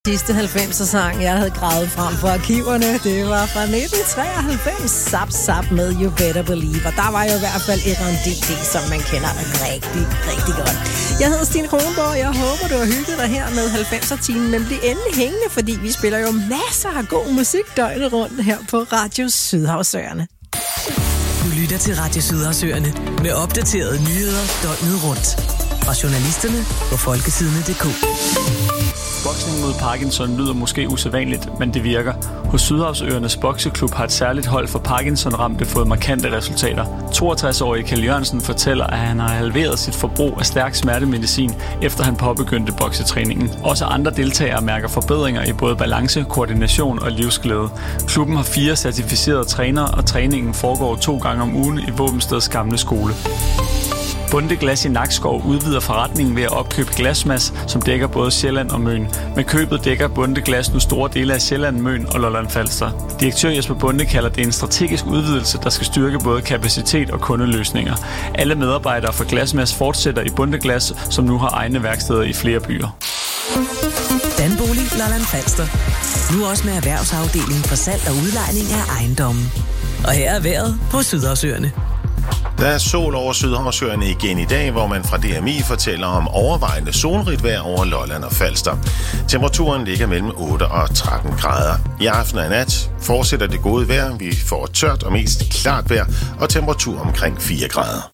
Sidste 90'er sang, jeg havde gravet frem for arkiverne, det var fra 1993, Zap Zap med You Better Believe. Og der var jo i hvert fald R&D, som man kender rigtig, rigtig godt. Jeg hedder Stine Kronborg, jeg håber, du har hygget dig her med 90'er-timen, men bliv endelig hængende, fordi vi spiller jo masser af god musik døgnet rundt her på Radio Sydhavsøerne. Du lytter til Radio Sydhavsøerne med opdaterede nyheder døgnet rundt. Fra journalisterne på folkesidene.dk. Boksning mod Parkinson lyder måske usædvanligt, men det virker. Hos Sydhavsøernes bokseklub har et særligt hold for Parkinson-ramte fået markante resultater. 62-årige Kjell Jørgensen fortæller, at han har halveret sit forbrug af stærk smertemedicin, efter han påbegyndte boksetræningen. Også andre deltagere mærker forbedringer i både balance, koordination og livsglæde. Klubben har 4 certificerede trænere, og træningen foregår 2 gange om ugen i Våbensteds gamle skole. Bunde Glas i Nakskov udvider forretningen ved at opkøbe glasmas, som dækker både Sjælland og Møn. Med købet dækker Bunde Glas nu store dele af Sjælland, Møn og Lolland-Falster. Direktør Jesper Bunde kalder det en strategisk udvidelse, der skal styrke både kapacitet og kundeløsninger. Alle medarbejdere for Glasmas fortsætter i Bunde Glas, som nu har egne værksteder i flere byer. Danbolig Lolland-Falster. Nu også med erhvervsafdeling for salg og udlejning af ejendomme. Og her er vejret på Sydhavsøerne. Der er sol over Sydhavsøerne igen i dag, hvor man fra DMI fortæller om overvejende solrigt vejr over Lolland og Falster. Temperaturen ligger mellem 8 og 13 grader. I aften og nat fortsætter det gode vejr. Vi får tørt og mest klart vejr og temperatur omkring 4 grader.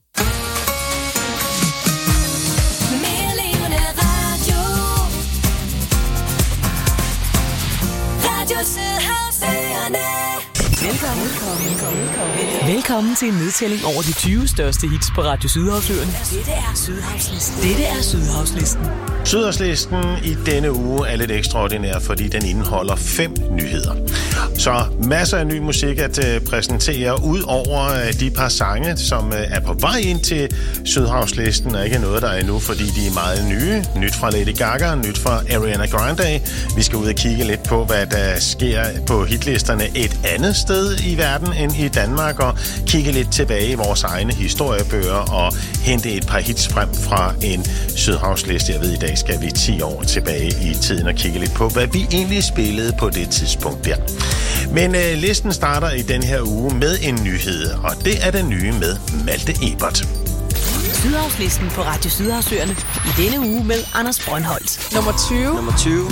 Velkommen til en nedtælling over de 20 største hits på Radio Sydhavsøerne. Dette er Sydhavslisten. Sydhavslisten i denne uge er lidt ekstraordinær, fordi den indeholder 5 nyheder. Så masser af ny musik at præsentere, ud over de par sange, som er på vej ind til Sydhavslisten, og ikke noget, der er endnu, fordi de er meget nye. Nyt fra Lady Gaga, nyt fra Ariana Grande. Vi skal ud og kigge lidt på, hvad der sker på hitlisterne et andet sted i verden end i Danmark, og kigge lidt tilbage i vores egne historiebøger og hente et par hits frem fra en Sydhavsliste. Jeg ved, i dag skal vi 10 år tilbage i tiden og kigge lidt på, hvad vi egentlig spillede på det tidspunkt der. Men listen starter i den her uge med en nyhed, og det er den nye med Malte Ebert. Sydhavslisten på Radio Sydhavsøerne i denne uge med Anders Brøndholt. Nummer 20.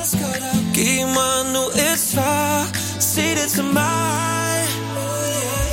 Giv mig nu et svar. Sig det til mig.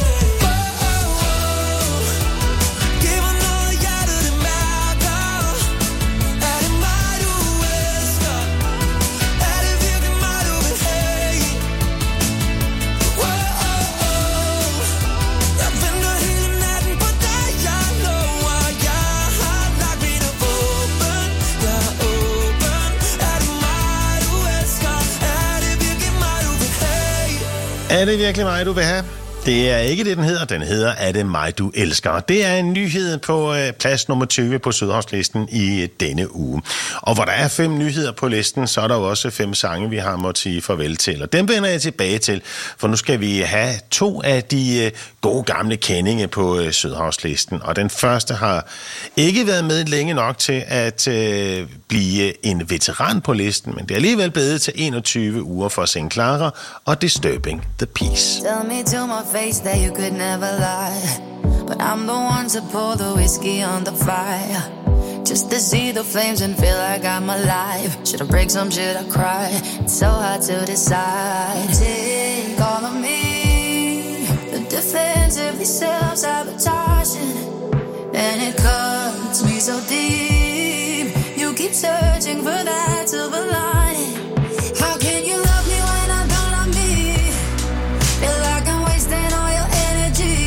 Er det virkelig mig, du vil have? Det er ikke det, den hedder. Den hedder Er det mig, du elsker? Det er en nyhed på plads nummer 20 på Sydhavslisten i denne uge. Og hvor der er 5 nyheder på listen, så er der jo også 5 sange, vi har måttet sige farvel til. Og dem vender jeg tilbage til, for nu skal vi have 2 af de gode gamle kendinge på Sydhavslisten. Og den første har ikke været med længe nok til at blive en veteran på listen, men det er alligevel blevet til 21 uger for St. Clara og Disturbing the Peace. Tell me to my face that you could never lie, but I'm the one to pour the whiskey on the fire, just to see the flames and feel like I'm alive. Should I break some, should I cry? It's so hard to decide. Take all of me, the defensively self-sabotaging, and it cuts me so deep. You keep searching for that silver lining. How can you love me when I don't love me? Feel like I'm wasting all your energy.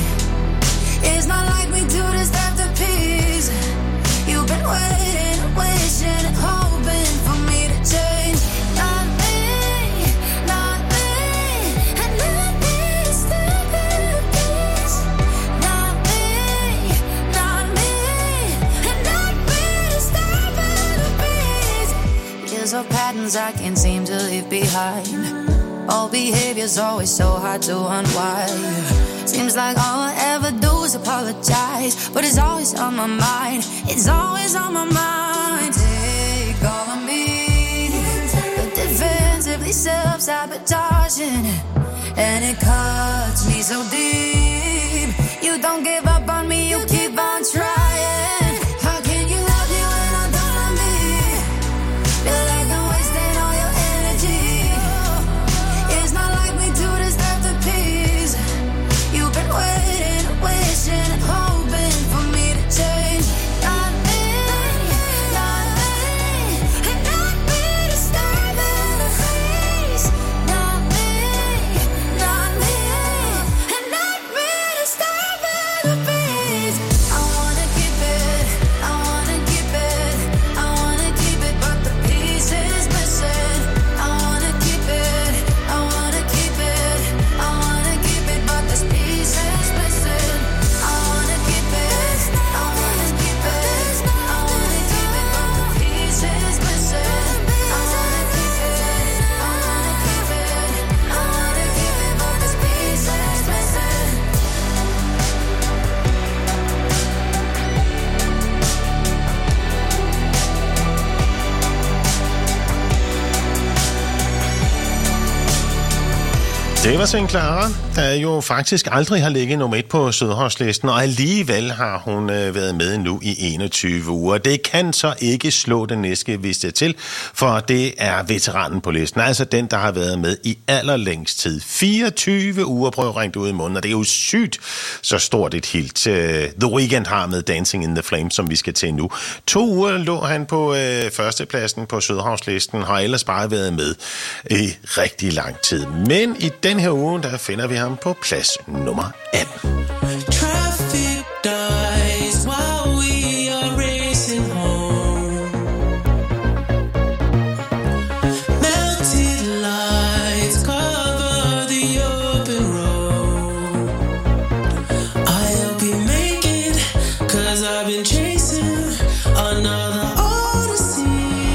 It's not like we do this after peace. You've been waiting, wishing and hoping for me to change. Not me, not me, and not me to step in the peace. Not me, not me, and not me to step in the peace. Years of patterns I can't seem to leave behind. All behavior's always so hard to unwind. Seems like all I ever do is apologize, but it's always on my mind. It's always on my mind. Take all of me, but defensively self-sabotaging, and it cuts me so deep. You don't give up on me, you keep on trying. How can you love me when I don't love me? Feel like I'm wasting all your energy. It's not like we do this after peace. You've been waiting, wishing and hoping for me to change. Not me, not me, and not me to step in the face. Not me, not me, and not me to step in the face. I wanna keep it, I wanna keep it, I wanna keep it, but the piece is missing. I wanna keep it, I wanna keep it, I wanna keep it, but this piece is missing. I wanna keep it, I wanna keep it, I wanna keep it, but the piece is missing. I wanna keep it, I wanna keep it, I wanna keep it, but this piece is missing. Det var St. Clara, der jo faktisk aldrig har ligget nummer 1 på Sydhavslisten, og alligevel har hun været med nu i 21 uger. Det kan så ikke slå den næste viste til, for det er veteranen på listen, altså den, der har været med i allerlængst tid. 24 uger, prøv at ringe det ud i munden, og det er jo sygt så stort et hit. The Weeknd har med Dancing in the Flames, som vi skal til nu. 2 uger lå han på førstepladsen på Sydhavslisten, har ellers bare været med i rigtig lang tid. Men i den her uge, der finder vi ham på plads nummer 18. Traffic dies while we are racing home. Melted lights cover the open road. I'll be making, 'cause I've been chasing another odyssey.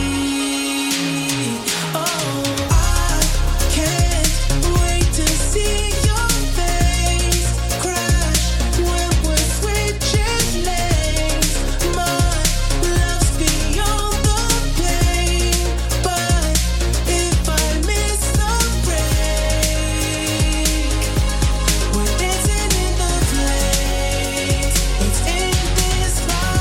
Oh, I can't wait to see your face crash when we're switching lanes. My love's beyond the pain, but if I miss the break, we're dancing in the flames. It's in this life.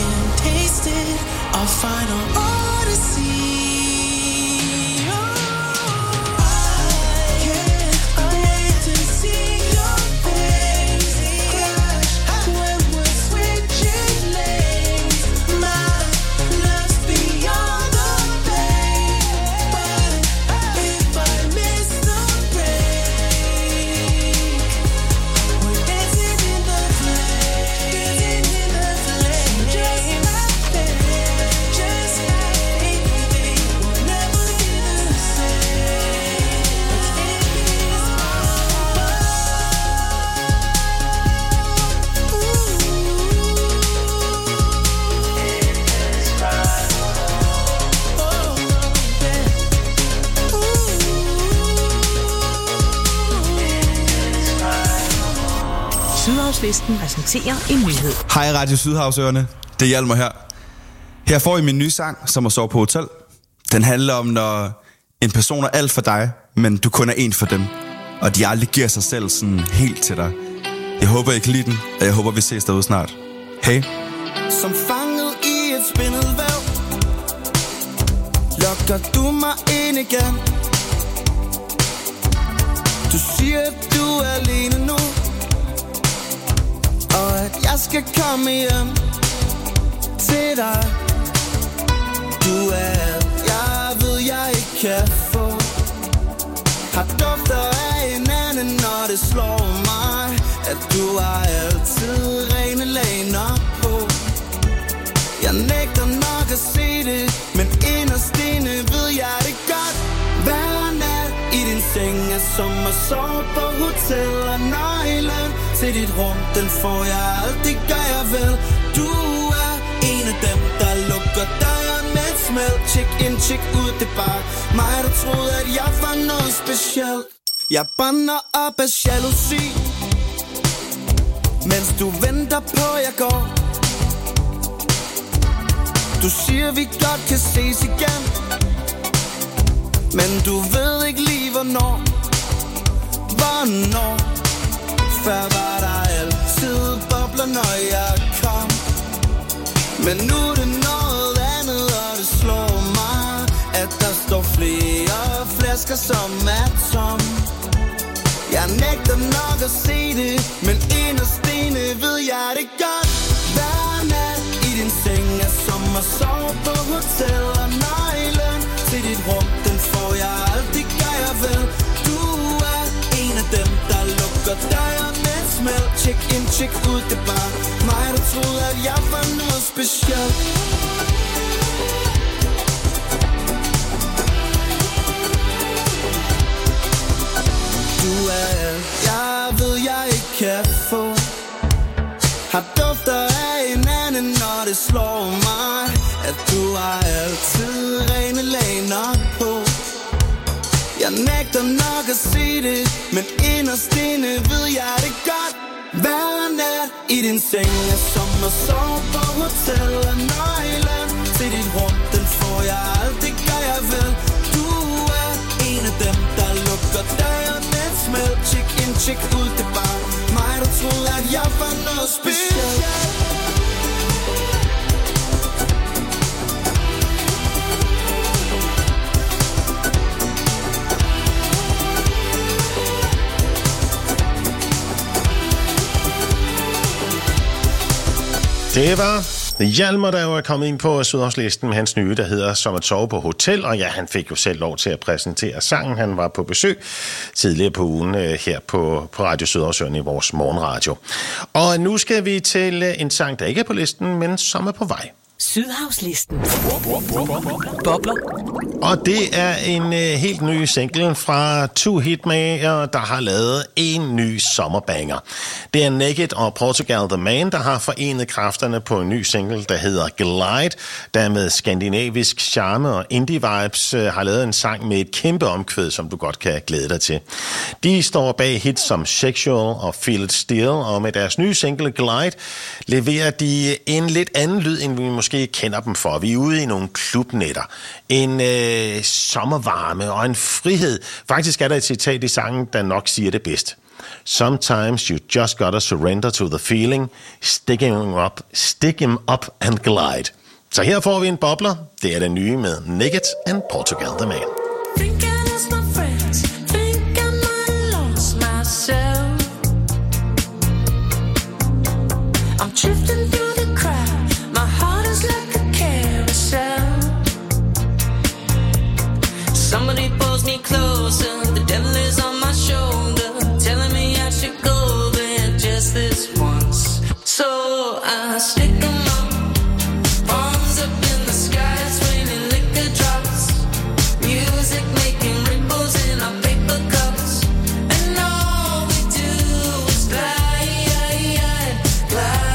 can taste it. Our final odyssey. Sydhavslisten præsenterer en nyhed. Hej Radio Sydhavsøerne, det er Hjalmar her. Her får I min nye sang, som at sove på hotel. Den handler om, når en person er alt for dig, men du kun er en for dem. Og de aldrig giver sig selv sådan helt til dig. Jeg håber, I kan lide den, og jeg håber, vi ses derude snart. Hej. Som fanget i et spindelvæv, lokker du mig ind igen. Du siger, at du er alene nu, og at jeg skal komme hjem til dig. Du er alt, jeg ved, jeg ikke kan få. Har dufter af hinanden, når det slår mig, at du har altid rene laner på. Jeg nægter nok at se det, men inderst inde ved jeg det godt. Hver nat i din seng er som at sove på hotel, og nøglen til dit rum, den får jeg aldrig, gør jeg vel. Du er en af dem, der lukker døren med et smæld. Check in, check ud, det er bare mig, der troede, at jeg var noget specielt. Jeg brænder op af jalousi, mens du venter på, jeg går. Du siger, vi godt kan ses igen, men du ved ikke lige, hvornår. Hvornår? Før var der altid bobler, når jeg kom, men nu er det noget andet, og det slår mig, at der står flere flasker, som er tom. Jeg nægter nok at se det, men inderst inde ved jeg det godt. Hver nat i din seng er som at sove på hotel, og nøglen til dit rum, den får jeg aldrig, gør jeg vel. Du er en af dem, der lukker døren med et smæld. Check in, check ud, det er bare mig, der troede, at jeg var noget specielt. Du er alt, jeg ved, jeg ikke kan få. Har dufter af hinanden, når det slår mig, at du har altid rene laner på. Jeg nægter nok at se det, men inderst inde ved jeg det godt. Hver nat i din seng er som at sove på hotel, og nøglen til dit rum, den får jeg aldrig, gør jeg vel. Du er en af dem, der lukker døren med et smæld. Check in, check ud, det er bare mig, der troede, at jeg var noget specielt. Det var Hjalmar, der var kommet ind på Sydhavslisten med hans nye, der hedder Som at sove på hotel. Og ja, han fik jo selv lov til at præsentere sangen. Han var på besøg tidligere på ugen her på Radio Sydhavsøerne i vores morgenradio. Og nu skal vi til en sang, der ikke er på listen, men som er på vej. Sydhavslisten. Bobler. Og det er en helt ny single fra Two Hitmaker, der har lavet en ny sommerbanger. Det er Naked og Portugal The Man, der har forenet kræfterne på en ny single, der hedder Glide, der med skandinavisk charme og indie-vibes har lavet en sang med et kæmpe omkvæd, som du godt kan glæde dig til. De står bag hits som Sexual og Feel It Still, og med deres nye single Glide leverer de en lidt anden lyd, end vi måske kender dem for. Vi er ude i nogle klubnetter. En sommervarme og en frihed. Faktisk er der et citat i sangen, der nok siger det bedst. Sometimes you just gotta surrender to the feeling, stick him up and glide. Så her får vi en bobler. Det er det nye med Naked and Portugal the Man. Drifting through the crowd, my heart is like a carousel. Somebody pulls me closer, the devil is on my shoulder, telling me I should go there just this once. So I stick 'em up, palms up in the sky, it's raining liquor drops, music making ripples in our paper cups, and all we do is glide, glide.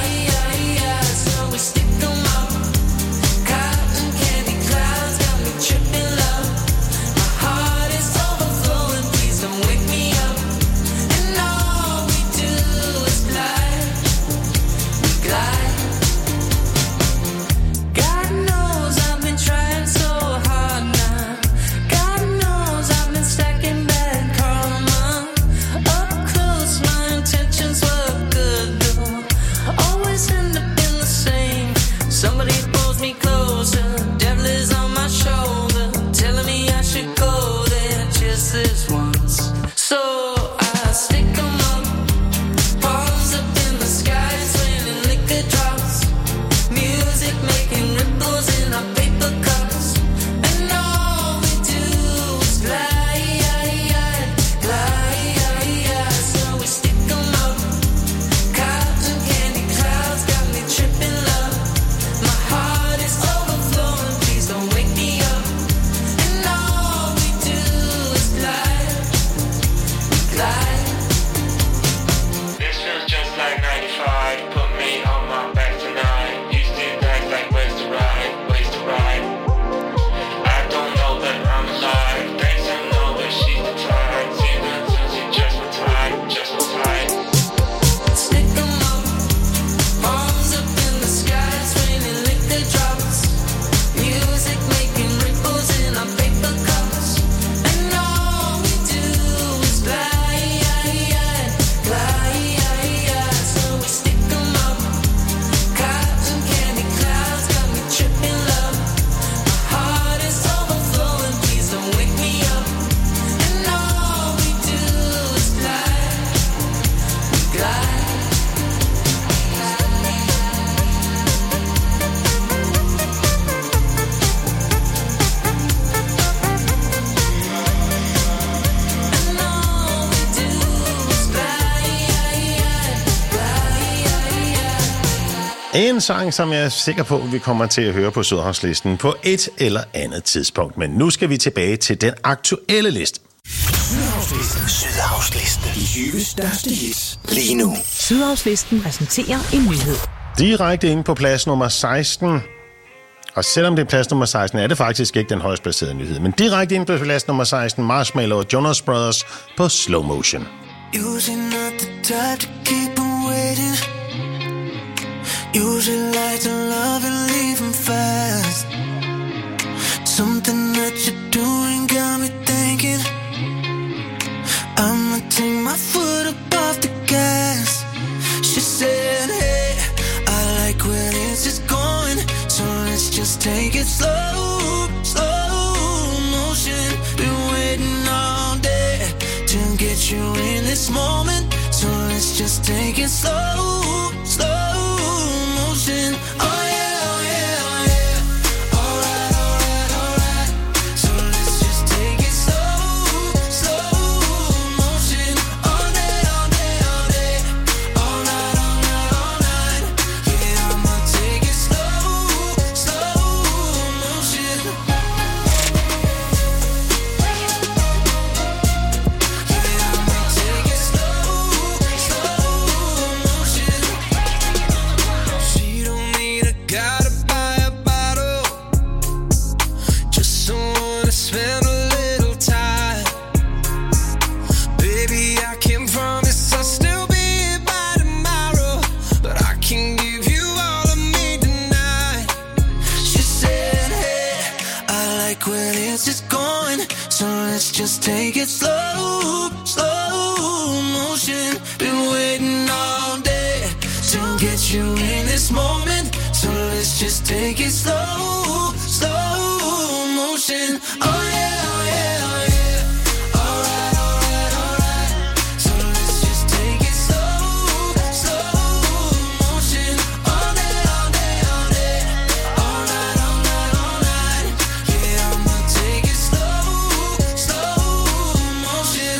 En sang, som jeg er sikker på, vi kommer til at høre på Sydhavnslisten på et eller andet tidspunkt. Men nu skal vi tilbage til den aktuelle liste. Sydhavnslisten. De 20 største hits lige nu. Sydhavnslisten præsenterer en nyhed. Direkte inde på plads nummer 16. Og selvom det er plads nummer 16, er det faktisk ikke den højst placerede nyhed. Men direkte inde på plads nummer 16, Marshmello og Jonas Brothers på Slow Motion. Usually not the type to keep them waiting. Usually like to love and leave them fast. Something that you're doing got me thinking I'ma take my foot up off the gas. She said, hey, I like where this is going, so let's just take it slow, slow motion. Been waiting all day to get you in this moment, so let's just take it slow, slow motion. Oh yeah, oh yeah, oh yeah. Alright, alright, alright. So let's just take it slow, slow motion. All day, all day, all day. All night, all night, all night. Yeah, I'ma take it slow, slow motion. Yeah, I'ma take it slow, slow motion. She don't need a guy to buy a bottle, just someone to spend a little time. Baby, I can promise I'll still be here by tomorrow, but I can give you all of me tonight. She said, hey, I like where this is going, so let's just take it slow, slow motion. motion. Been waiting all day to get you in this moment. So let's just take it slow, slow motion. Oh yeah, oh yeah, oh yeah. Alright, alright, alright. So let's just take it slow, slow motion. All day, all day, all day. All night, all night, all night. Yeah, I'ma take it slow, slow motion.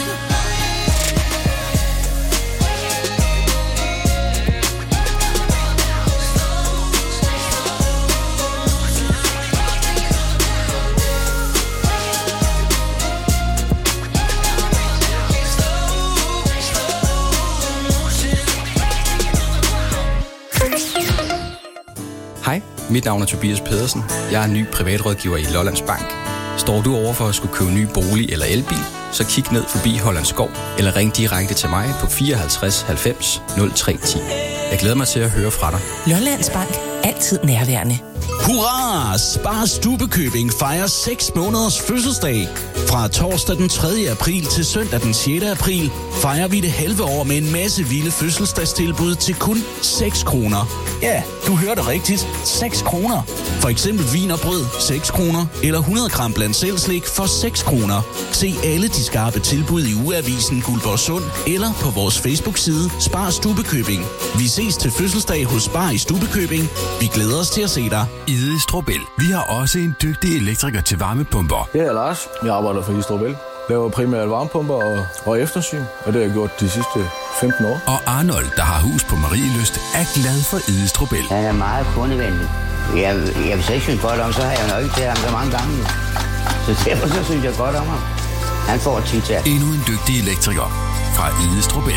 Hej, mit navn er Tobias Pedersen. Jeg er ny privatrådgiver i Lollands Bank. Står du over for at skulle købe ny bolig eller elbil, så kig ned forbi Hollands Skov eller ring direkte til mig på 54 90 0310. Jeg glæder mig til at høre fra dig. Lollands Bank. Altid nærværende. Hurra! Spar Stubekøbing fejrer 6 måneders fødselsdag. Fra torsdag den 3. april til søndag den 6. april fejrer vi det halve år med en masse vilde fødselsdagstilbud til kun 6 kroner. Ja, du hørte rigtigt. 6 kroner. For eksempel vin og brød 6 kroner, eller 100 gram blandt selv slik for 6 kroner. Se alle de skarpe tilbud i ugeavisen Guldborgsund eller på vores Facebook-side Spar Stubekøbing. Vi ses til fødselsdag hos Spar i Stubekøbing. Vi glæder os til at se dig. Idestrobel. Vi har også en dygtig elektriker til varmepumper. Det er Lars. Jeg arbejder for Idestrobel. Laver primært varmepumper og eftersyn, og det har jeg gjort de sidste 15 år. Og Arnold, der har hus på Marielyst, er glad for Idestrobel. Han er meget kundevenlig. Jeg vil så ikke synes godt om, så har jeg nok ikke til ham så mange gange. Så derfor så synes jeg godt om ham. Han får et tital. Endnu en dygtig elektriker fra Idestrobel.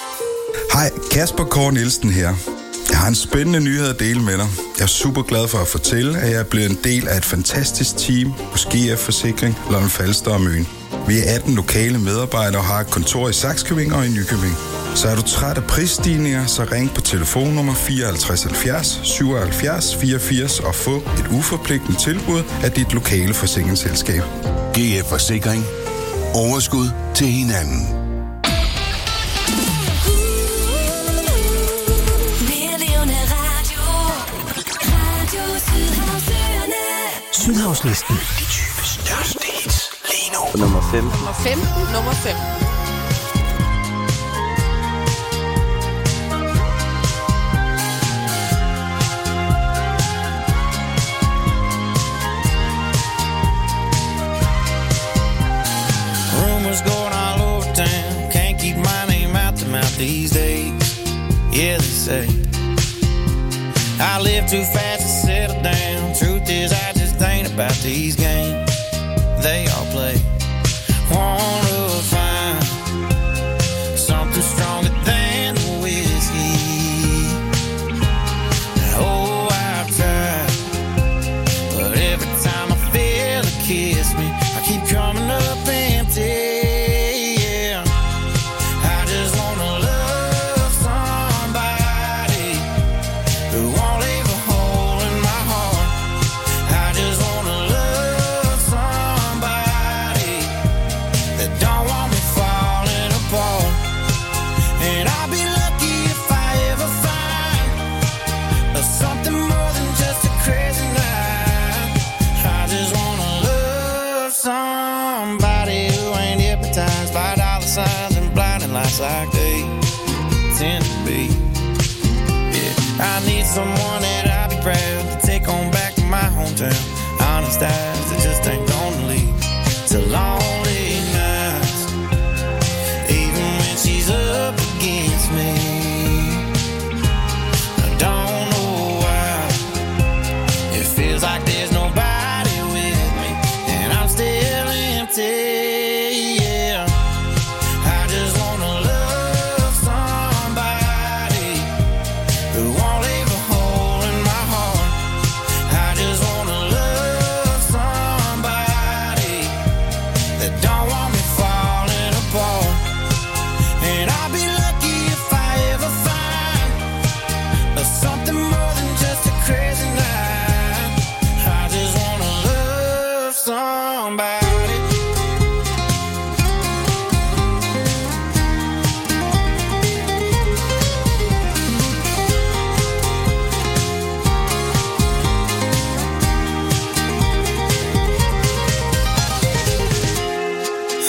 Hej, Kasper K. Nielsen her. Jeg har en spændende nyhed at dele med dig. Jeg er super glad for at fortælle, at jeg er blevet en del af et fantastisk team hos GF Forsikring, Lolland Falster og Møn. Vi er 18 lokale medarbejdere og har et kontor i Sakskøbing og i Nykøbing. Så er du træt af prisstigninger, så ring på telefonnummer 54 70 77 84 og få et uforpligtende tilbud af dit lokale forsikringsselskab. GF Forsikring. Overskud til hinanden. Sydhavslisten. De 20 største hits lige nu. Nummer 15. Nummer 15. Nummer 5. Rumors going all over town. Can't keep my name out the mouth these days. Yeah, they say I live too fast to settle down. Truth is, I just ain't about these games they all play. Wanna find something stronger than whiskey. Oh, I've tried, but every time I feel it kiss me, I keep coming up empty. Like they tend to be. Yeah, I need someone that I'll be proud to take on back to my hometown. Honest eyes that just ain't gonna lead to lonely nights, even when she's up against me. I don't know why it feels like there's nobody with me, and I'm still empty. Somebody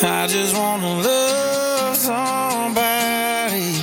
I just wanna love somebody.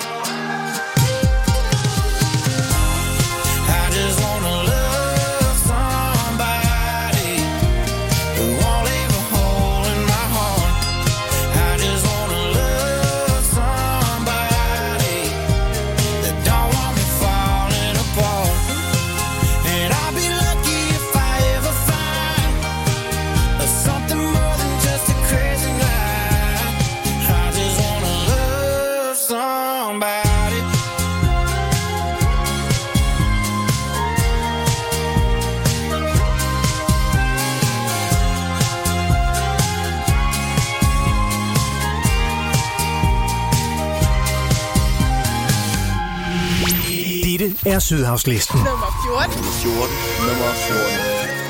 I just wanna love somebody who won't leave a hole in my heart. I just wanna love somebody that don't want me falling apart. And I'll be lucky if I ever find something more than just a crazy night. I just wanna love somebody. Dette er Sydhavslisten. Nummer 14. Nummer 14.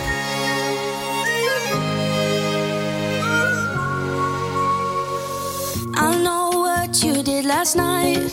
I know what you did last night.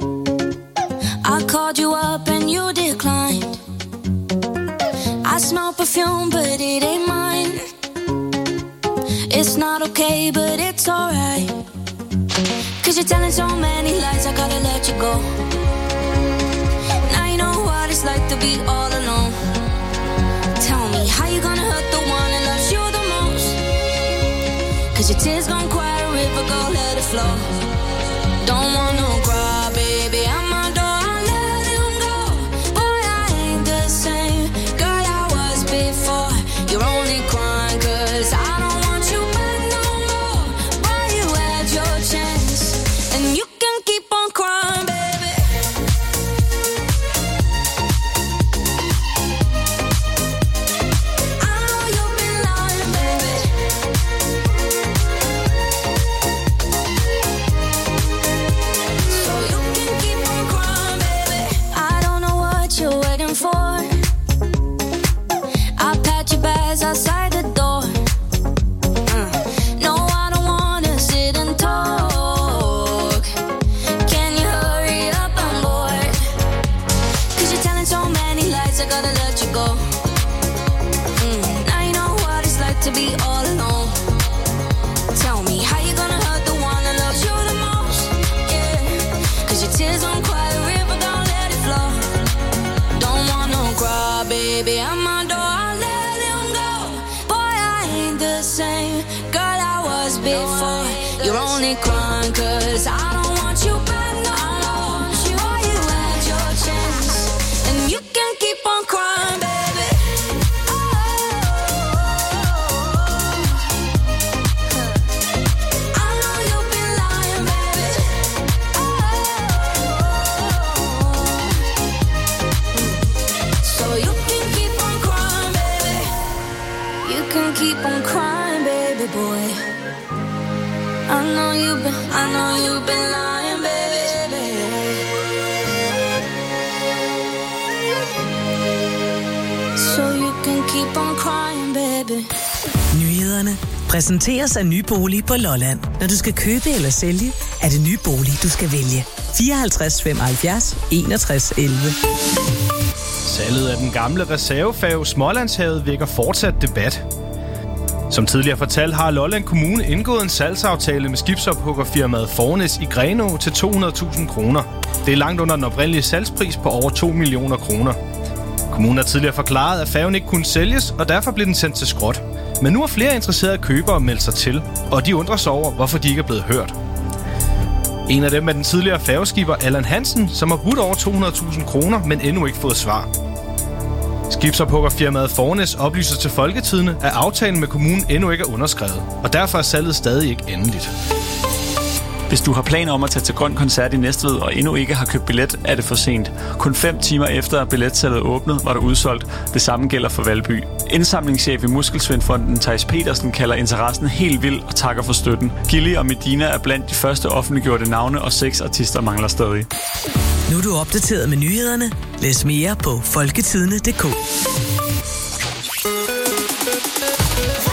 I called you up and you declined. I smell perfume, but it ain't mine. It's not okay, but it's alright. 'Cause you're telling so many lies, I gotta let you go. Now you know what it's like to be all alone. Tell me, how you gonna hurt the one that loves you the most? 'Cause your tears gon' quiet a river, go let it flow. Don't wanna cry, baby, I'm my door, I let him go. Boy, I ain't the same girl I was before. You're only crying 'cause I don't want you back no more. Boy, you had your chance, and you can keep on crying, baby. I know you've been lying, baby. So you can keep on crying, baby. I don't know what you're waiting for. I'll pat your bags outside the door. No, I don't wanna sit and talk. Can you hurry up? I'm bored. 'Cause you're telling so many lies, I gotta let you go. Now you know what it's like to be all alone. Tell me, how you gonna hurt the one that loves you the most? Yeah, 'cause your tears don't quiet a river, don't let it flow. Don't wanna cry, baby, I'm my door, I let him go. Boy, I ain't the same girl I was before. You're only crying 'cause I don't want you back no more. Boy, you had your chance, and you can keep on crying, baby. I know you've been lying, baby. So you can keep on crying, baby. You can keep on crying, baby boy. I know you've been lying, baby. So you can keep on crying, baby. Nyhederne præsenteres af Ny Bolig på Lolland. Når du skal købe eller sælge, er det Ny Bolig, du skal vælge. 54 75 61 11. Salget af den gamle reservefærge Smålandshavet vækker fortsat debat. Som tidligere fortalt har Lolland Kommune indgået en salgsaftale med skibsophuggerfirmaet Fornes i Grenaa til 200.000 kroner. Det er langt under den oprindelige salgspris på over 2 millioner kroner. Kommunen har tidligere forklaret, at færgen ikke kunne sælges, og derfor blev den sendt til skrot. Men nu har flere interesserede købere meldt sig til, og de undrer sig over, hvorfor de ikke er blevet hørt. En af dem er den tidligere færgeskipper Allan Hansen, som har budt over 200.000 kroner, men endnu ikke fået svar. Skibsophuggerfirmaet Fornes oplyser til Folketidende, at aftalen med kommunen endnu ikke er underskrevet, og derfor er salget stadig ikke endeligt. Hvis du har planer om at tage til Grøn Koncert i Næstved og endnu ikke har købt billet, er det for sent. Kun 5 timer efter billetsalget åbnede, var det udsolgt. Det samme gælder for Valby. Indsamlingschef i Muskelsvindfonden Theis Petersen kalder interessen helt vild og takker for støtten. Gilly og Medina er blandt de første offentliggjorte navne, og 6 artister mangler stadig. Nu er du opdateret med nyhederne. Læs mere på folketidende.dk.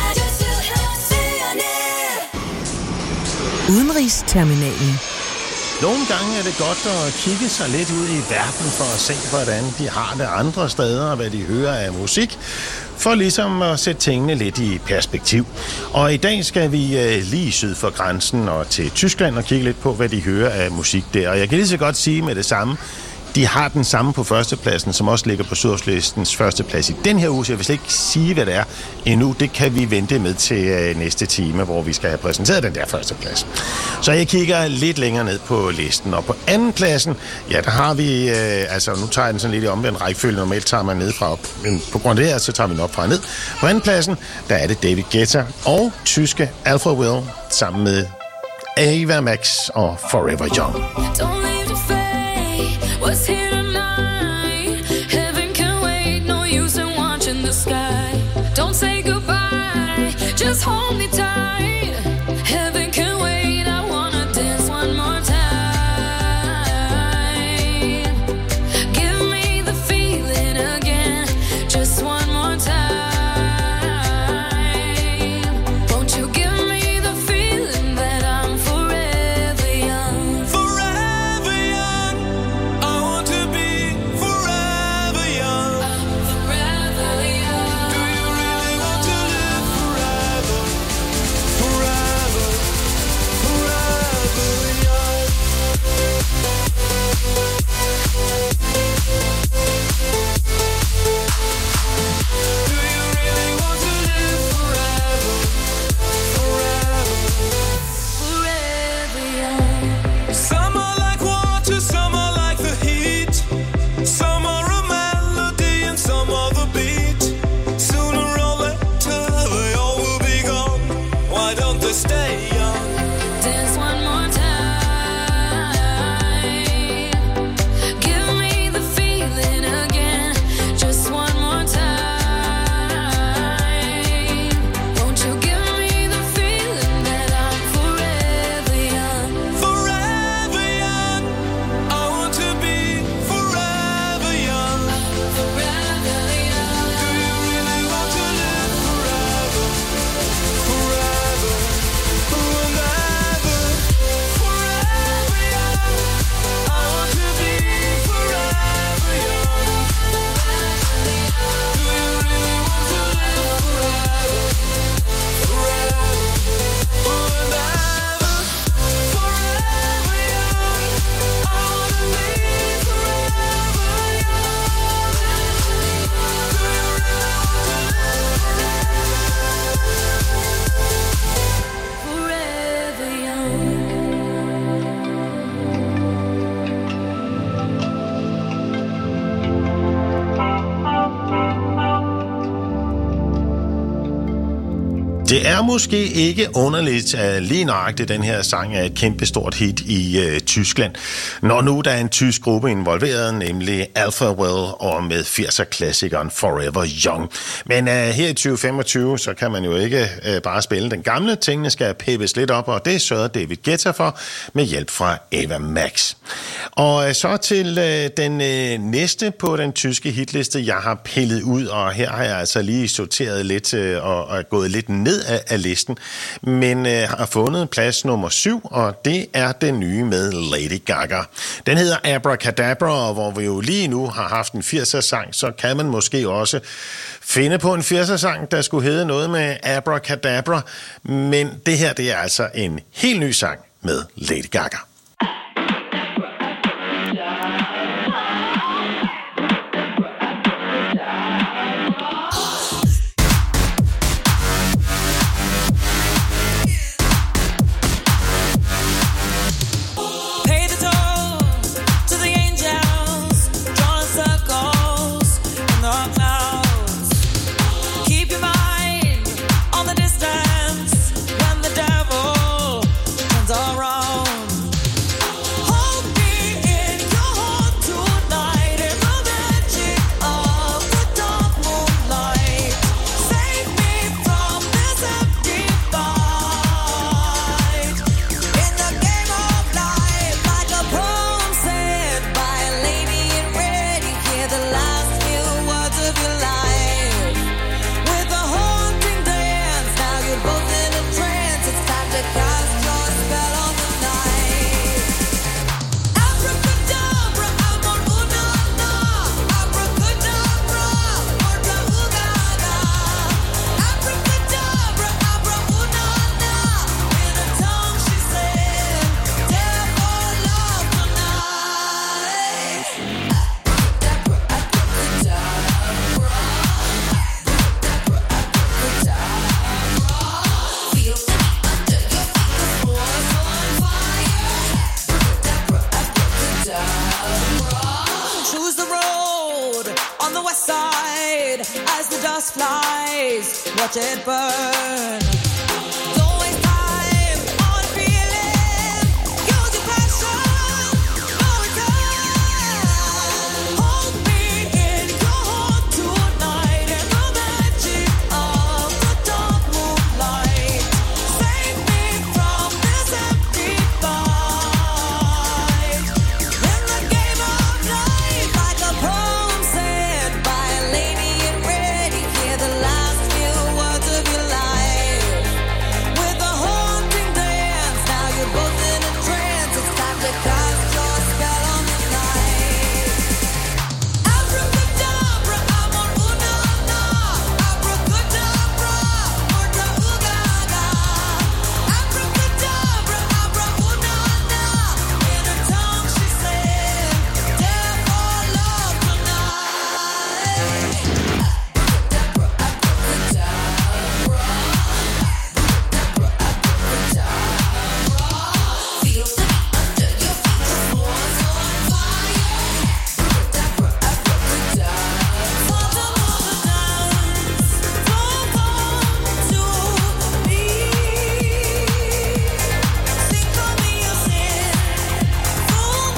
Udenrigsterminalen. Nogle gange er det godt at kigge sig lidt ud i verden for at se, hvordan de har det andre steder, og hvad de hører af musik, for ligesom at sætte tingene lidt i perspektiv. Og i dag skal vi lige syd for grænsen og til Tyskland og kigge lidt på, hvad de hører af musik der. Og jeg kan lige så godt sige med det samme, de har den samme på førstepladsen, som også ligger på Sydhavslistens førsteplads i den her uge, så jeg vil slet ikke sige, hvad det er endnu. Det kan vi vente med til næste time, hvor vi skal have præsenteret den der førsteplads. Så jeg kigger lidt længere ned på listen, og på andenpladsen, ja, der har vi, nu tager jeg den sådan lidt i omvendt rækkefølge, normalt tager man ned fra op, men på grund af det her, så tager vi den op fra ned. På andenpladsen, der er det David Guetta og tyske Alpha Will sammen med Ava Max og Forever Young. What's here tonight? Heaven can wait, no use in watching the sky. Don't say goodbye, just hold me tight. Heaven can wait, I wanna dance one more time. Give me the feeling again, just one more time. Won't you give me the feeling that I'm forever young? Forever young. Det er måske ikke underligt, at lige nøjagtigt den her sang er et kæmpestort hit i Tyskland, når nu der er en tysk gruppe involveret, nemlig Alpha Will og med 80'er-klassikeren Forever Young. Men her i 2025, så kan man jo ikke bare spille den gamle. Tingene skal peppes lidt op, og det sørger David Guetta for med hjælp fra Ava Max. Og så til den næste på den tyske hitliste, jeg har pillet ud, og her har jeg altså lige sorteret lidt og gået lidt ned af listen, men har fundet plads nummer 7, og det er den nye med Lady Gaga. Den hedder Abracadabra, og hvor vi jo lige nu har haft en 80'er-sang, så kan man måske også finde på en 80'er-sang, der skulle hedde noget med Abracadabra, men det her, det er altså en helt ny sang med Lady Gaga. blaze, watch it burn. Don't waste time on feeling, use your passion, no return. Hold me in your heart tonight, in the magic of the dark moonlight. Save me from this empty fight. In the game of life, like a poem said by a lady in red, you hear the last few words of your life. With a haunting dance, now you're both in a trance. It's time to cast your spell on the night. Abracadabra, amor una na. Abracadabra, morta ugaga. Abracadabra, abra una na. In her tongue she said, death or love tonight. Feels the beat under your feet, the floor's on fire. Fall to all the dance, don't come to me. Sing for me your sin, full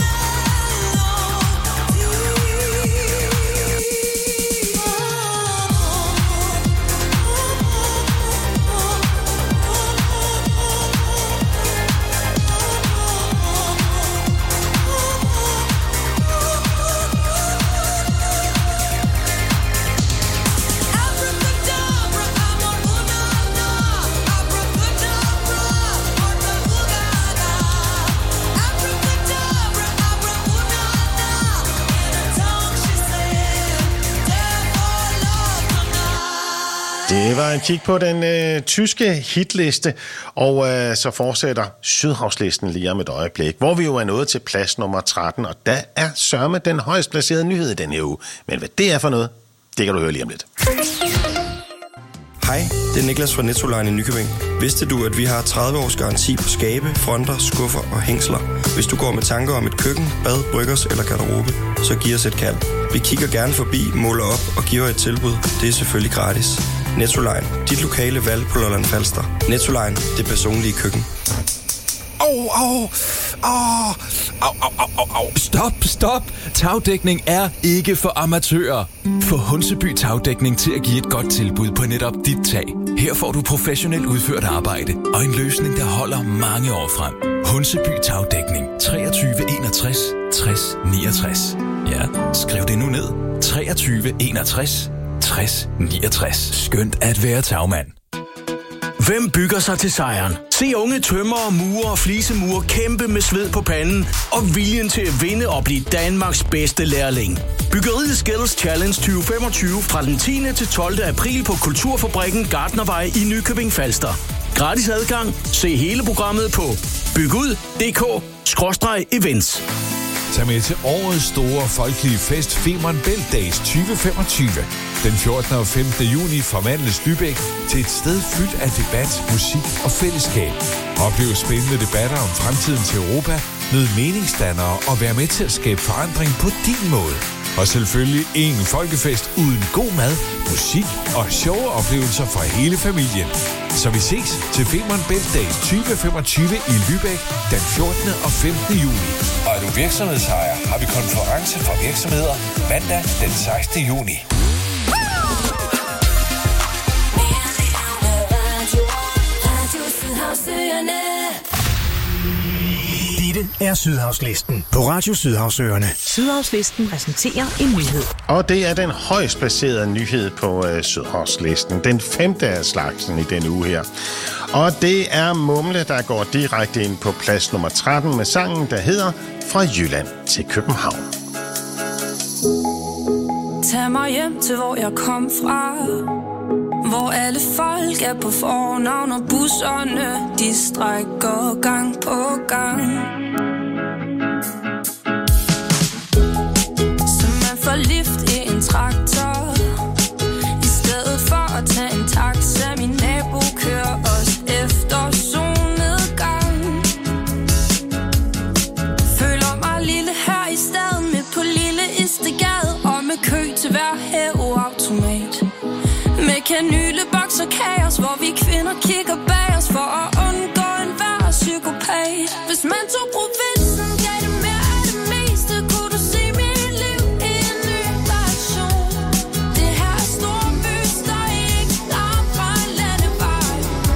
Abracadabra, amor una na. Abracadabra, morta ugaga. Abracadabra, abra una na. In her tongue she said, death or love tonight. Det var en kig på den tyske hitliste, og så fortsætter Sydhavslisten lige om et øjeblik, hvor vi jo er nået til plads nummer 13, og der er sørme den højst placerede nyhed i den her uge. Men hvad det er for noget, det kan du høre lige om lidt. Hej, det er Niklas fra Nettoline i Nykøbing. Vidste du, at vi har 30 års garanti på skabe, fronter, skuffer og hængsler? Hvis du går med tanker om et køkken, bad, bryggers eller garderobe, så giv os et kald. Vi kigger gerne forbi, måler op og giver et tilbud. Det er selvfølgelig gratis. Nettoline, dit lokale valg på Lolland Falster. Nettoline, det personlige køkken. Stop! Tagdækning er ikke for amatører. Få Hunseby Tagdækning til at give et godt tilbud på netop dit tag. Her får du professionelt udført arbejde og en løsning, der holder mange år frem. Hunseby Tagdækning 23 61 60 69. Ja, skriv det nu ned. 23 61 60 69. Skønt at være tagmand. Hvem bygger sig til sejren? Se unge tømrere, murer og flisemurer kæmpe med sved på panden og viljen til at vinde og blive Danmarks bedste lærling. Byggeriet Skills Challenge 2025 fra den 10. til 12. april på Kulturfabrikken Gartnervej i Nykøbing Falster. Gratis adgang. Se hele programmet på bygud.dk/events. Tag med til årets store folkelige fest Femern Bælt Days 2025. Den 14. og 15. juni forvandles Lübeck til et sted fyldt af debat, musik og fællesskab. Oplev spændende debatter om fremtiden til Europa, mød meningsdannere og vær med til at skabe forandring på din måde. Og selvfølgelig en folkefest uden god mad, musik og sjove oplevelser for hele familien. Så vi ses til Femern Bælt Days 2025 i Lübeck den 14. og 15. juni. Og er du virksomhedsejer, har vi konference for virksomheder mandag den 16. juni. Dette er Sydhavslisten på Radio Sydhavsøerne. Sydhavslisten præsenterer en nyhed. Og det er den højst placerede nyhed på Sydhavslisten. Den 5. af slagsen i denne uge her. Og det er Mumle, der går direkte ind på plads nummer 13 med sangen, der hedder Fra Jylland til København. Tag mig hjem til, hvor jeg kom fra. Hvor alle folk er på fornavn, og busserne, de strækker gang på gang. Så man får lift i en traktor, i stedet for at tage en taxa. Min nabo kører os efter solnedgang. Føler mig lille her i staden, midt på lille Istegade, og med kø til hver hæveautomat. Med kanyle vokser kaos, hvor vi kvinder kigger bag os for at undgå enhver psykopat. Hvis man tog provinsen, gav det mere af det meste, kunne du se mit liv i en ny version. Det her er storby, der ikke langt fra en landevej.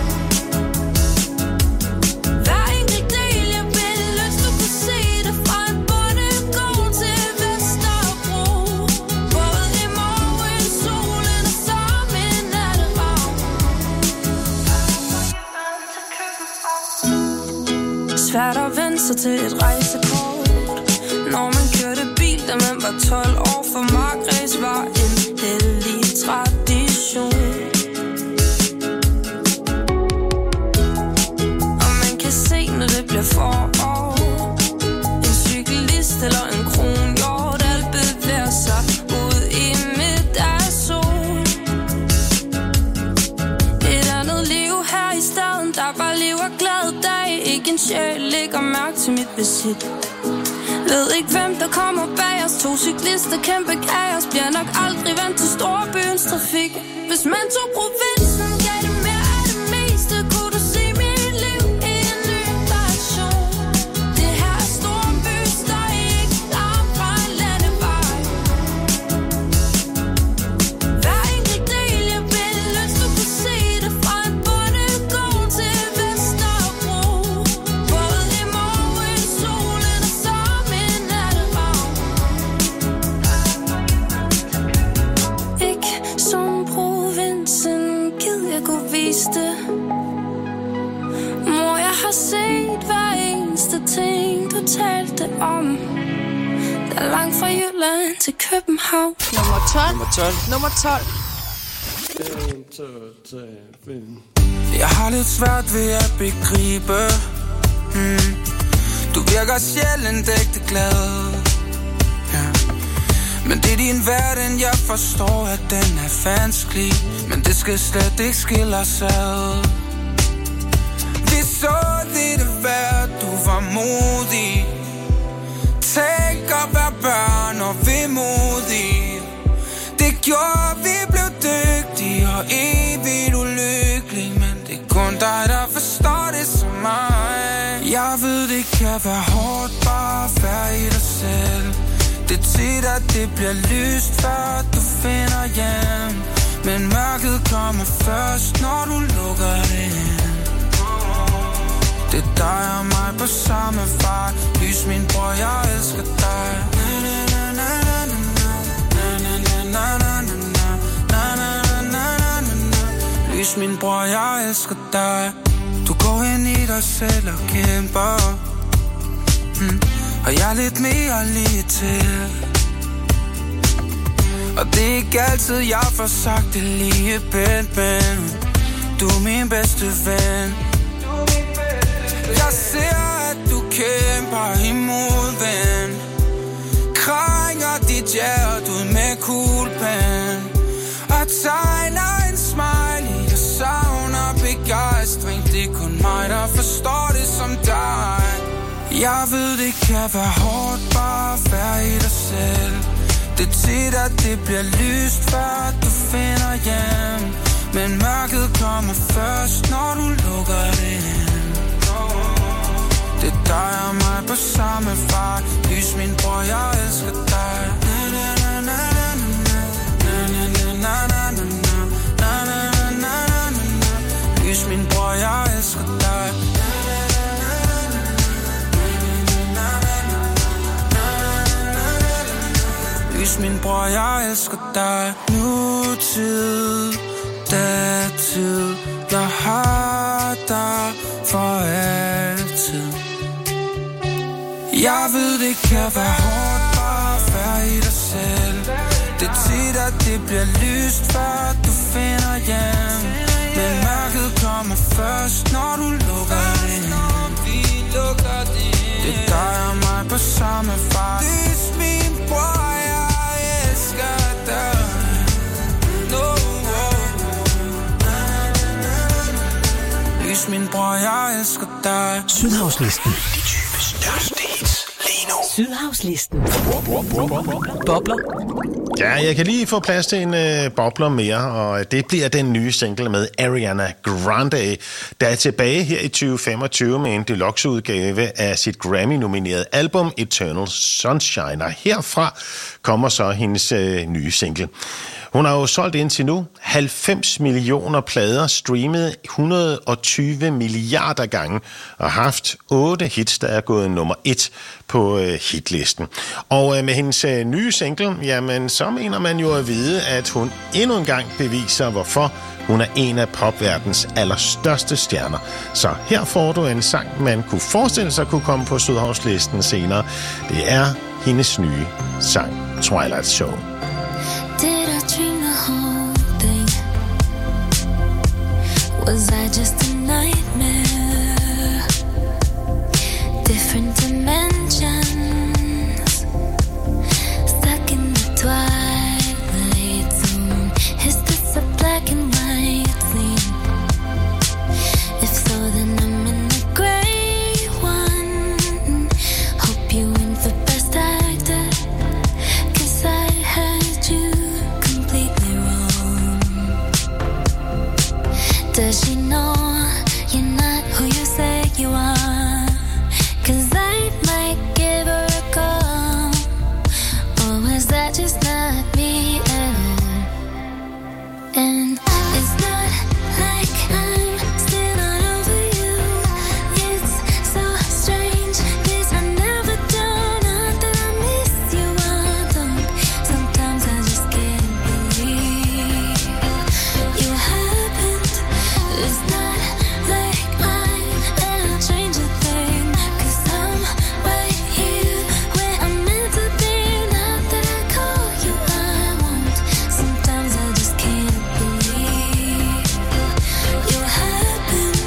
Hver enkelt del, jeg vil lyst, du kunne se det fra en bondegård til Vesterbro. Både i morgen, solen og som en natteravn. Svært at vende sig til et rejsekort, når man kørte bil, da man var 12 år. For markræs var en hellig tradition. Og man kan se, når det bliver forår, en cyklist eller en kronhjort, alt bevæger sig ud i midt af sol. Et andet liv her i staden, der bare lever glad dag. Ikke en sjæl lægger mærke til mit visit. Ved ikke hvem der kommer bag os. To cyklister, kæmpe kaos. Bliver nok aldrig vendt til storbyens trafik. Hvis man tog provinsen, gav det mere af det meste, kunne du se mit liv i en ny version. Det her er storby, der ikke langt fra en landevej. Hver enkelt del, jeg vil lyst, du kunne se det fra en bondegård til Vesterbro. Både i morgen, solen og som en natteravn. Ikke som provinsen, gid jeg kunne vise det. Mor, jeg har set hver eneste ting, du talte om. Der er langt fra Jylland til København. Nummer 12. Nummer 12. Nummer 12. 1, 2, 3, 5. Jeg har lidt svært ved at begribe. Du virker sjældent ægte glad. Ja. Men det er din verden, jeg forstår, at den er vanskelig. Men det skal slet ikke skille os ad. Vi så lidt værd, du var modig. Tænk at være børn og vemodige. Det gjorde, vi blev dygtige og evigt ulykkelige. Men det er kun dig, der forstår det som mig. Jeg ved, det kan være hårdt bare at være i dig selv. Det er tit, at det bliver lyst, før du finder hjem. Men mørket kommer først, når du lukker det ind. Det er dig og mig på samme vej. Lys, min bror, jeg elsker dig. Lys, min bror, jeg elsker dig. Du går ind i dig selv og kæmper. Og jeg er lidt mere lige til. Og det er ikke altid, jeg får sagt det lige pænt, men du er min bedste ven. Jeg ser, at du kæmper imod, ven. Krænger dit hjerte ud med kuglepen. Og tegner en smiley. Jeg savner begejstring. Det er kun mig, der forstår det som dig. Jeg ved, det kan være hårdt bare at være i dig selv. Det er tit, at det bliver lyst, før du finder hjem. Men mørket kommer først, når du lukker det ind. Det er dig og mig på samme vej. Lys, min bror, jeg elsker dig. Lys, min bror, jeg elsker dig. Lys, min bror, jeg elsker dig. Nutid, datid, jeg har dig for altid. Jeg ved, det kan være hårdt bare at være i dig selv. Det er tit, at det bliver lyst, før du finder hjem. Men mørket kommer først, når du lukker det ind. Det er dig og mig på samme vej. Lys, min bror, jeg elsker dig. Lys, min bror, jeg elsker dig. Sydhavslisten. De 20 største hits lige Lino. Sydhavslisten. Bobler. Ja, jeg kan lige få plads til en bobler mere, og det bliver den nye single med Ariana Grande, der er tilbage her i 2025 med en deluxe-udgave af sit Grammy-nominerede album Eternal Sunshine, og herfra kommer så hendes nye single. Hun har jo solgt indtil nu 90 millioner plader, streamet 120 milliarder gange og haft 8 hits, der er gået nummer 1 på hitlisten. Og med hendes nye single, jamen så mener man jo at vide, at hun endnu en gang beviser, hvorfor hun er en af popverdens allerstørste stjerner. Så her får du en sang, man kunne forestille sig kunne komme på Sydhavslisten senere. Det er hendes nye sang, Twilight Show. Was I just a nightmare? Different dimensions, stuck in the twilight zone. Is this a black and white scene? If so, then I'm in the gray one. Hope you win for best actor, 'cause I had you completely wrong. Does she know you're not who you say you are? 'Cause I might give her a call. Or was that just not me at all? And it's not like I'm still not over you. It's so strange, 'cause I never do. Not that I miss you, I don't. Sometimes I just can't believe you happened. It's not like I ever change a thing, 'cause I'm right here where I'm meant to be. Not that I call you, I won't. Sometimes I just can't believe you happened.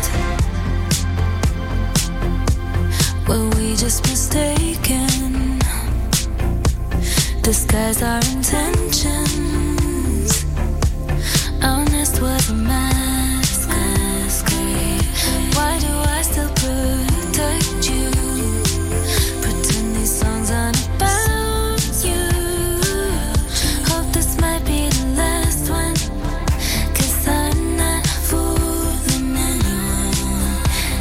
Were we just mistaken? Disguise our intentions. Our nest was a mask. Why do I still protect you? Pretend these songs aren't about you. Hope this might be the last one, 'cause I'm not fooling anyone.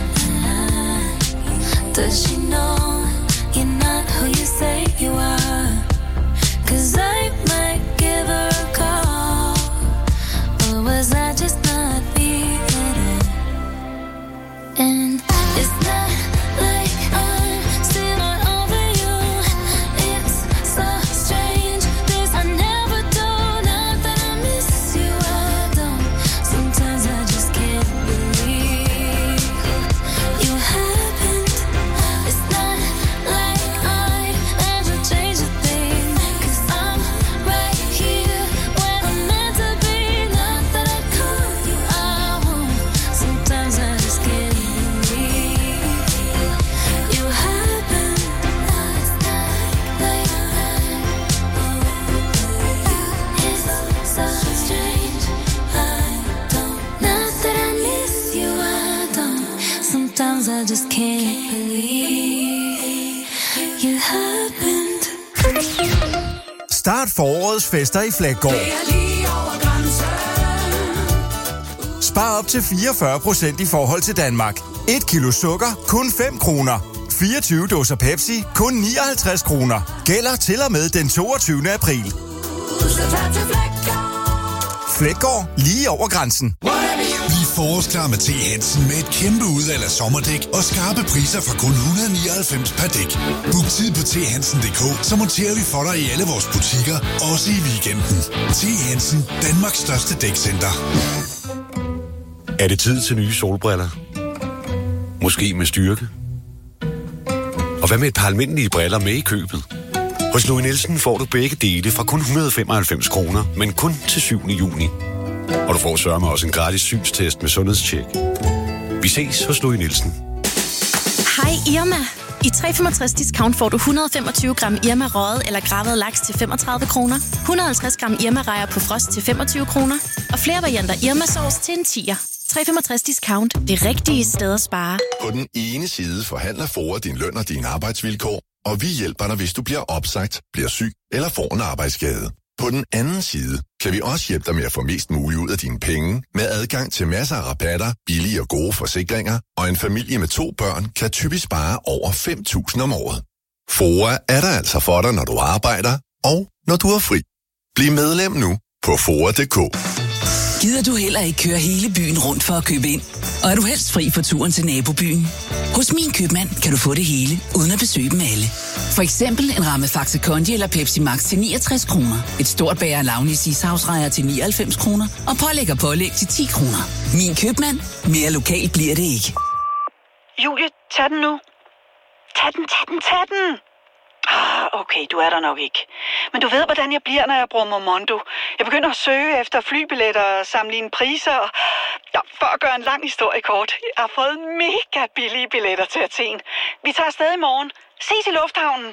Does she know you're not who you say you are? 'Cause I might give her a call. Or was I just not me at all? And it's not like I'm still not over you. It's so strange, 'cause I never do. Not that I miss you, I don't. Sometimes I just can't believe you happened. It's not like I ever change a thing, 'cause I'm right here where I'm meant to be. Not that I call you, I won't. Sometimes I just can't believe you happened. It's not like it's so strange, I don't. Not that I miss you, I don't. Sometimes I just can't believe you happened. Start forårets fester i Flækgaard. Spar op til 44% i forhold til Danmark. 1 kilo sukker, kun 5 kroner. 24 dåser Pepsi, kun 59 kroner. Gælder til og med den 22. april. Flækgaard, lige over grænsen. Bliv forårsklar med T. Hansen med et kæmpe udvalg af sommerdæk og skarpe priser fra kun 199 per dæk. Book tid på thansen.dk, så monterer vi for dig i alle vores butikker, også i weekenden. T. Hansen, Danmarks største dækcenter. Er det tid til nye solbriller? Måske med styrke? Og hvad med et par almindelige briller med i købet? Hos Louis Nielsen får du begge dele fra kun 195 kroner, men kun til 7. juni. Og du får sørme også en gratis synstest med sundhedstjek. Vi ses hos Louis Nielsen. Hej Irma. I 365 discount får du 125 gram Irma røget eller gravet laks til 35 kroner, 150 gram Irma rejer på frost til 25 kroner, og flere varianter Irma sauce til en 10'er. 365 discount. Det rigtige sted at spare. På den ene side forhandler FOA din løn og dine arbejdsvilkår, og vi hjælper dig, hvis du bliver opsagt, bliver syg eller får en arbejdsskade. På den anden side kan vi også hjælpe dig med at få mest muligt ud af dine penge, med adgang til masser af rabatter, billige og gode forsikringer, og en familie med 2 børn kan typisk spare over 5.000 om året. FOA er der altså for dig, når du arbejder, og når du er fri. Bliv medlem nu på FOA.dk. Gider du heller ikke køre hele byen rundt for at købe ind? Og er du helst fri for turen til nabobyen? Hos Min Købmand kan du få det hele, uden at besøge dem alle. For eksempel en ramme Faxe Kondi eller Pepsi Max til 69 kroner. Et stort bager Launis ishavsrejer til 99 kroner. Og pålæg til 10 kroner. Min Købmand. Mere lokalt bliver det ikke. Julie, tag den nu. Tag den. Okay, du er der nok ikke. Men du ved, hvordan jeg bliver, når jeg bruger Momondo. Jeg begynder at søge efter flybilletter og sammenligne priser. Ja, for at gøre en lang historie kort. Jeg har fået mega billige billetter til Athen. Vi tager afsted i morgen. Ses i lufthavnen.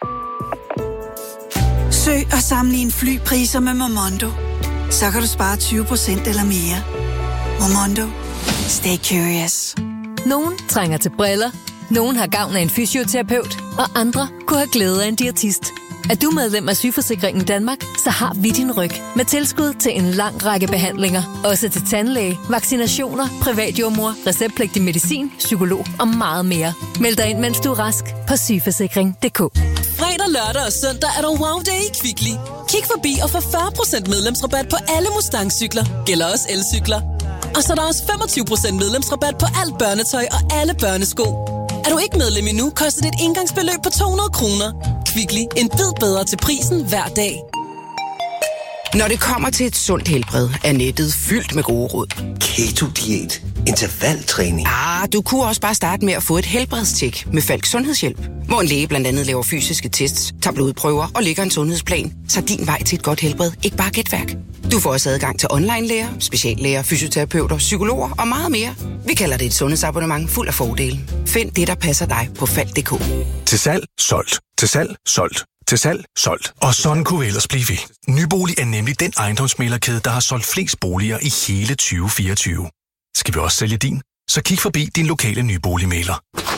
Søg og sammenligne flypriser med Momondo. Så kan du spare 20% eller mere. Momondo. Stay curious. Nogen trænger til briller. Nogen har gavn af en fysioterapeut, og andre kunne have glæde af en diætist. Er du medlem af Sygeforsikringen Danmark, så har vi din ryg med tilskud til en lang række behandlinger. Også til tandlæge, vaccinationer, privatjordmor, receptpligtig medicin, psykolog og meget mere. Meld dig ind, mens du er rask på sygeforsikring.dk. Fredag, lørdag og søndag er der Wow Day i Kvickly. Kig forbi og få 40% medlemsrabat på alle Mustang-cykler. Gælder også elcykler. Og så er der også 25% medlemsrabat på alt børnetøj og alle børnesko. Er du ikke medlem endnu, koster det et engangsbeløb på 200 kroner. Kvickly, en bid bedre til prisen hver dag. Når det kommer til et sundt helbred, er nettet fyldt med gode råd. Keto-diæt, intervaltræning. Du kunne også bare starte med at få et helbredstjek med Falk Sundhedshjælp. Hvor en læge blandt andet laver fysiske tests, tager blodprøver og lægger en sundhedsplan, så din vej til et godt helbred ikke bare gætværk. Du får også adgang til online-læger, speciallæger, fysioterapeuter, psykologer og meget mere. Vi kalder det et sundhedsabonnement fuld af fordele. Find det, der passer dig på Falk.dk. Til salg, solgt. Til salg, solgt. Til salg, solgt. Og sådan kunne vi ellers blive ved. Nybolig er nemlig den ejendomsmæglerkæde, der har solgt flest boliger i hele 2024. Skal vi også sælge din? Så kig forbi din lokale nyboligmægler.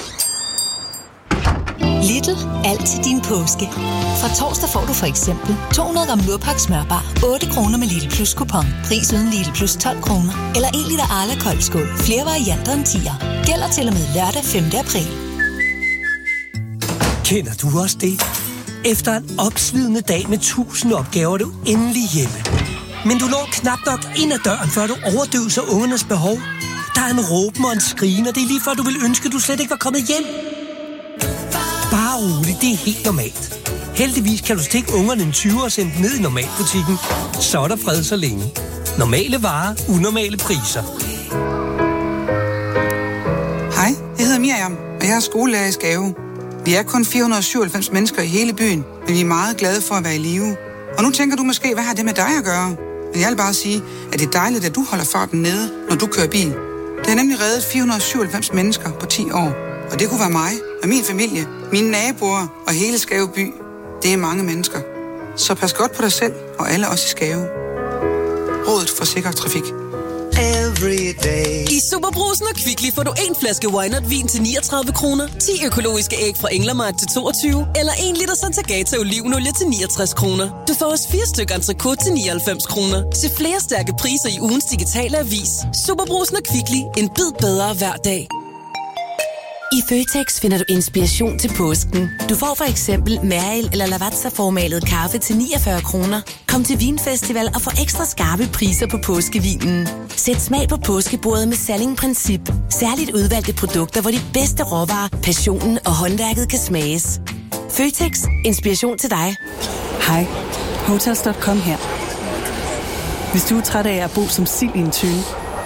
Lidl. Alt til din påske. Fra torsdag får du for eksempel 200 gram Lurpak smørbar, 8 kroner med Lidl Plus kupon. Pris uden Lidl Plus 12 kroner. Eller 1 liter Arla koldskål. Flere varianter end 10'er. Gælder til og med lørdag 5. april. Kender du også det? Efter en opslidende dag med 1000 opgaver er du endelig hjemme. Men du når knap nok ind ad døren, før du overdøver ungernes behov. Der er en råben og en skrigen, og det er lige før du vil ønske, at du slet ikke var kommet hjem. Bare roligt, det er helt normalt. Heldigvis kan du stikke ungerne en 20 og sende dem ned i normalbutikken. Så er der fred så længe. Normale varer, unormale priser. Hej, jeg hedder Miriam, og jeg er skolelærer i Skave. Vi er kun 497 mennesker i hele byen, men vi er meget glade for at være i live. Og nu tænker du måske, hvad har det med dig at gøre? Men jeg vil bare sige, at det er dejligt, at du holder farten nede, når du kører bil. Det har nemlig reddet 497 mennesker på 10 år. Og det kunne være mig og min familie, mine naboer og hele Skave by. Det er mange mennesker. Så pas godt på dig selv og alle os i Skave. Rådet for sikker trafik. I Superbrusen og Kvickly får du en flaske Wynert-vin til 39 kroner, 10 økologiske æg fra Englermark til 22, eller 1 liter Santagata olivenolie til 69 kroner. Du får også 4 stykker entrecôte til 99 kroner. Til flere stærke priser i ugens digitale avis. Superbrusen og Kvickly, en bid bedre hver dag. I Føtex finder du inspiration til påsken. Du får for eksempel Mærel eller Lavazza-formalet kaffe til 49 kroner. Kom til Vinfestival og få ekstra skarpe priser på påskevinen. Sæt smag på påskebordet med Salling Princip. Særligt udvalgte produkter, hvor de bedste råvarer, passionen og håndværket kan smages. Føtex. Inspiration til dig. Hej. Hotels.com her. Hvis du er træt af at bo som sild i en tønde,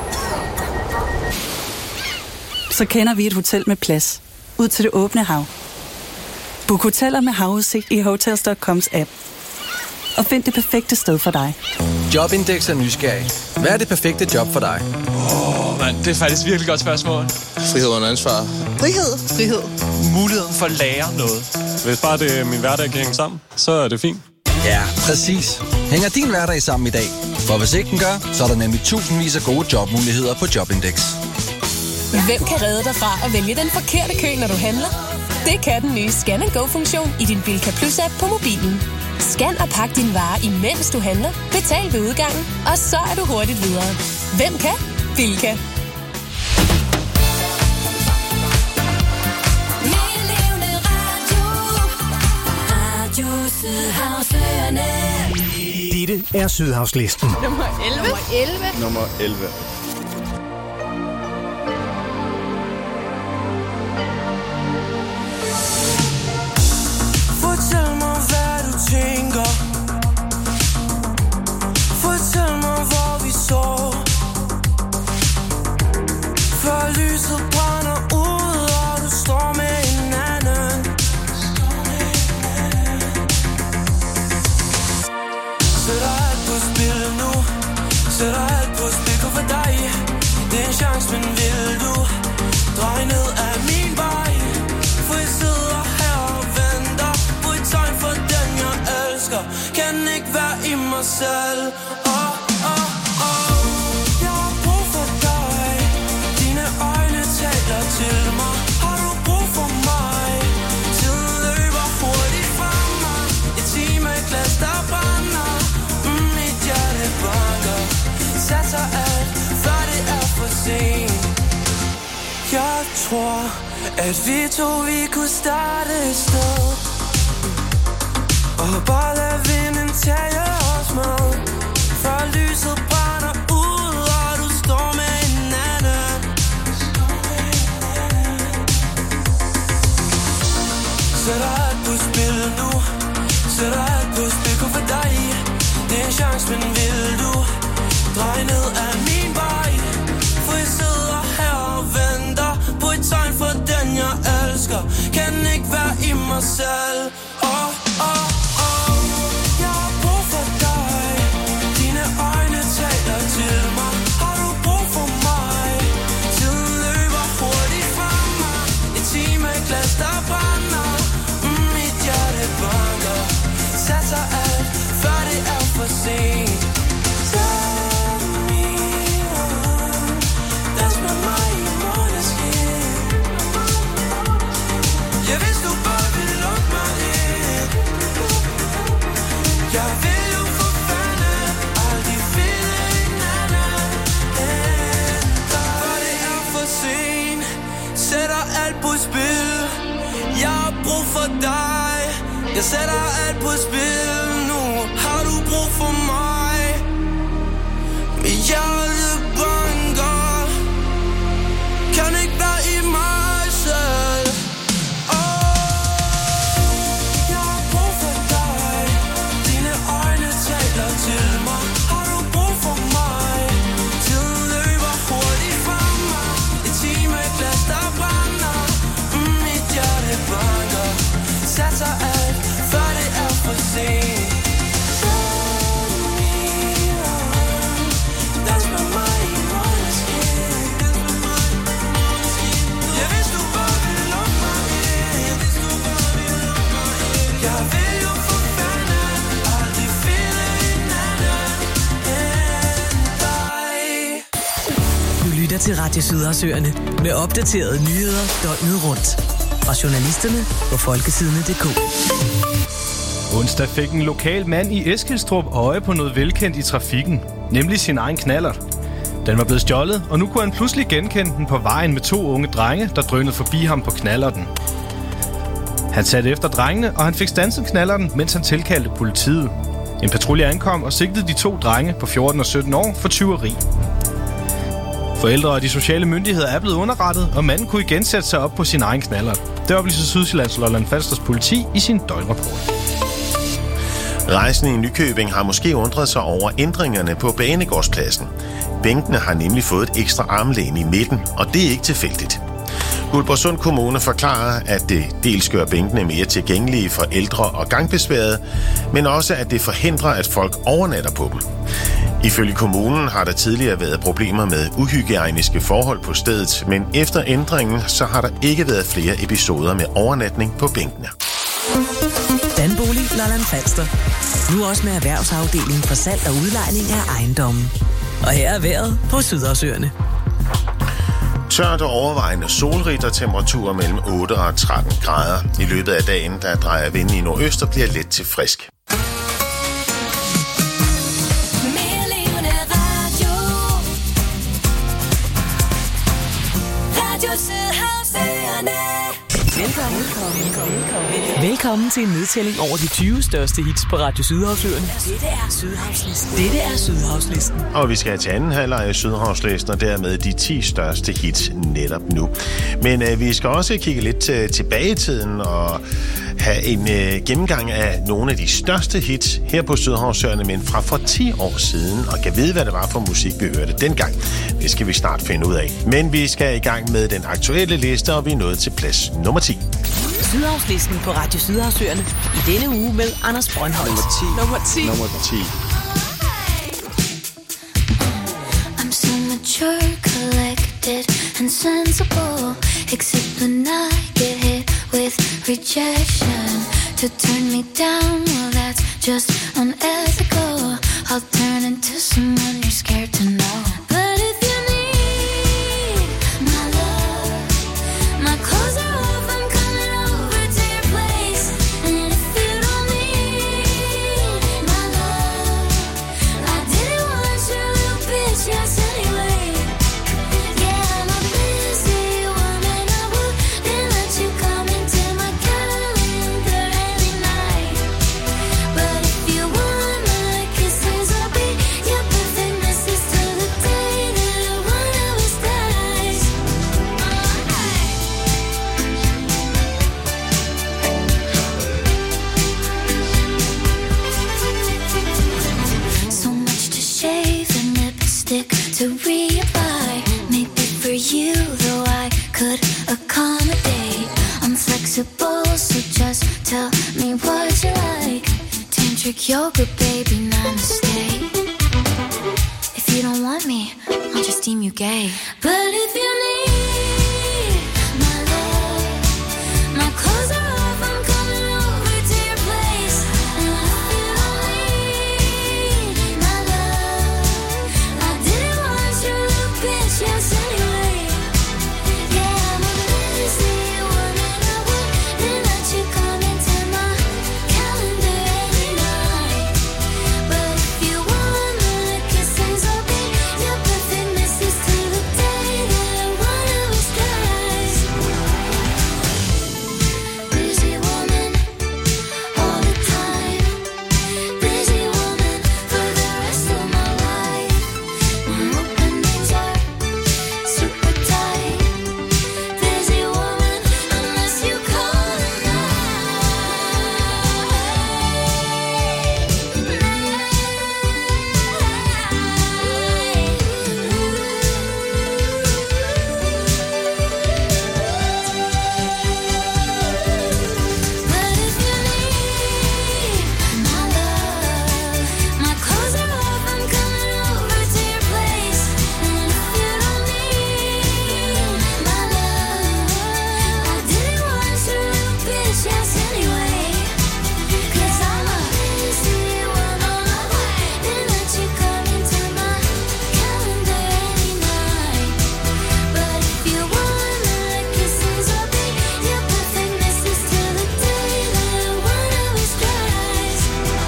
så kender vi et hotel med plads. Ud til det åbne hav. Book hoteller med havudsigt i Hotels.coms app. Og find det perfekte sted for dig. Jobindex er nysgerrig. Hvad er det perfekte job for dig? Det er faktisk virkelig godt spørgsmål. Frihed under ansvar. Frihed. Muligheden for at lære noget. Hvis bare det min hverdag kan hænge sammen, så er det fint. Ja, præcis. Hænger din hverdag sammen i dag? For hvis ikke den gør, så er der nemlig tusindvis af gode jobmuligheder på Jobindex. Hvem kan redde dig fra at vælge den forkerte kø, når du handler? Det kan den nye Scan & Go-funktion i din Bilka Plus-app på mobilen. Scan og pak din vare, imens du handler. Betal ved udgangen, og så er du hurtigt videre. Hvem kan? Bilka. Dette er Sydhavslisten. Nummer 11. Nummer 11. Fortæl mig, hvad du tænker. Fortæl mig, hvor vi så. Før lyset brænder ud, og du står med en anden. Sætter alt på spil nu. Sætter alt på spil, kun for dig. Det er en chance, men vil du dreje ned af min vej? For jeg sidder her og venter på et tegn for den, jeg elsker. Kan ikke være i mig selv. Jeg har brug for dig. Dine øjne taler til mig. Har du brug for mig? Tiden løber hurtigt fra mig. Et timeglas, der brænder. Mit hjerte banker. Satser alt, før det er for sent. Jeg tror, at vi kunne starte et sted. Og bare lad vinden tage os med. Før lyset brænder ud, og du står med en anden. Sætter alt på spil nu. Sætter alt på spil, kun for dig. Det er en chance, men vil du dreje ned af min vej? For jeg sidder her og venter på et tegn for den, jeg elsker. Kan ikke være i mig selv. Jeg har brug for dig. Dine øjne taler til mig. Har du brug for mig? Tiden løber hurtigt fra mig. Et timeglas, der brænder. Mit hjerte banker. Satser alt, før det er for sent. Tag mig on. Dans med mig i måneskin. Jeg vidste du bare ville lukke mig ind. Jeg vil jo for fanden aldrig finde en anden end dig. For det er for sent. Sætter alt på spil. Jeg har brug for dig. Jeg sætter alt på spil nu. Har du brug for mig? Mit hjerte banker. Kan ikke være i mig selv. Jeg har brug for dig. Dine øjne taler til mig. Har du brug for mig? Tiden løber hurtigt fra mig. Et timeglas, der brænder. Mit hjerte banker. Satser alt, før det er for sent. Dans med mig i måneskin. Jeg vidste du bare ville lukke mig ind. Jeg vil jo for fanden aldrig finde en anden end dig. Du lytter til Radio Sydhavsøerne med opdaterede nyheder døgnet rundt. Fra journalisterne på folkesidene.dk. Onsdag fik en lokal mand i Eskilstrup øje på noget velkendt i trafikken, nemlig sin egen knallert. Den var blevet stjålet, og nu kunne han pludselig genkende den på vejen med 2 unge drenge, der drønede forbi ham på knallerten. Han satte efter drengene, og han fik standset knallerten, mens han tilkaldte politiet. En patrulje ankom og sigtede de 2 drenge på 14 og 17 år for tyveri. Forældre og de sociale myndigheder er blevet underrettet, og manden kunne igen sætte sig op på sin egen knallert. Det oplyser Sydsjællands Lolland-Falsters politi i sin døgnrapport. Rejsende i Nykøbing har måske undret sig over ændringerne på Banegårdspladsen. Bænkene har nemlig fået et ekstra armlæn i midten, og det er ikke tilfældigt. Guldborgsund Kommune forklarer, at det dels gør bænkene mere tilgængelige for ældre og gangbesværede, men også at det forhindrer, at folk overnatter på dem. Ifølge kommunen har der tidligere været problemer med uhygiejniske forhold på stedet, men efter ændringen så har der ikke været flere episoder med overnatning på bænkene. Danbolig Lolland Falster. Nu også med erhvervsafdelingen for salg og udlejning af ejendommen. Og her er vejret på Sydhavsøerne. Tørt og overvejende solrigt og temperaturer mellem 8 og 13 grader. I løbet af dagen, der drejer vinden i nordøst og bliver let til frisk. Velkommen til en nedtælling over de 20 største hits på Radio Sydhavsøerne. Dette er Sydhavslisten. Og vi skal til anden halvleg af Sydhavslisten, og dermed de 10 største hits netop nu. Men vi skal også kigge lidt tilbage i tiden og have en gennemgang af nogle af de største hits her på Sydhavsøerne, men fra for 10 år siden, og kan vide, hvad det var for musik, vi hørte dengang. Det skal vi snart finde ud af. Men vi skal i gang med den aktuelle liste, og vi er nået til plads nummer 10. Sydhavslisten på Radio Sydhavsøerne i denne uge med Anders Brøndholt. Nummer 10. I'm so mature, collected and sensible, except when I get hit with rejection. To turn me down, well that's just unethical. I'll turn into someone you're scared to know. But if you need my love, my clothes are off, I'm coming over to your place. And if you don't need my love, I didn't want your little bitch ass anyway. Yeah, I'm a busy woman, I wouldn't let you come into my calendar any night. But if you want my kisses, I'll be your perfect missus till the day that one of us dies. So much to shave and lipstick to reapply. Maybe for you, though I could accommodate. I'm flexible, so just tell me what you like. Tantric yoga, baby, namaste. If you don't want me, I'll just deem you gay. But if you need my love, my clothes are off, I'm coming over to your place. And if you don't need my love, I didn't want your little bitch ass anyway. Yeah, I'm a busy woman, I wouldn't let you come into my calendar any night. But if you want my kisses, I'll be your perfect missus till the day that one of us dies. Busy woman, all the time. Busy woman for the rest of my life. My openings are super tight. Busy woman, unless you call But if you need my love, my clothes are off, I'm coming over to your place. And if you don't need my love, I didn't want your little bitch ass anyway. 'Cause I'm a busy woman, I wouldn't let you come into my calendar any night. But if you want my kisses, I'll be your perfect missus till the day that one of us dies.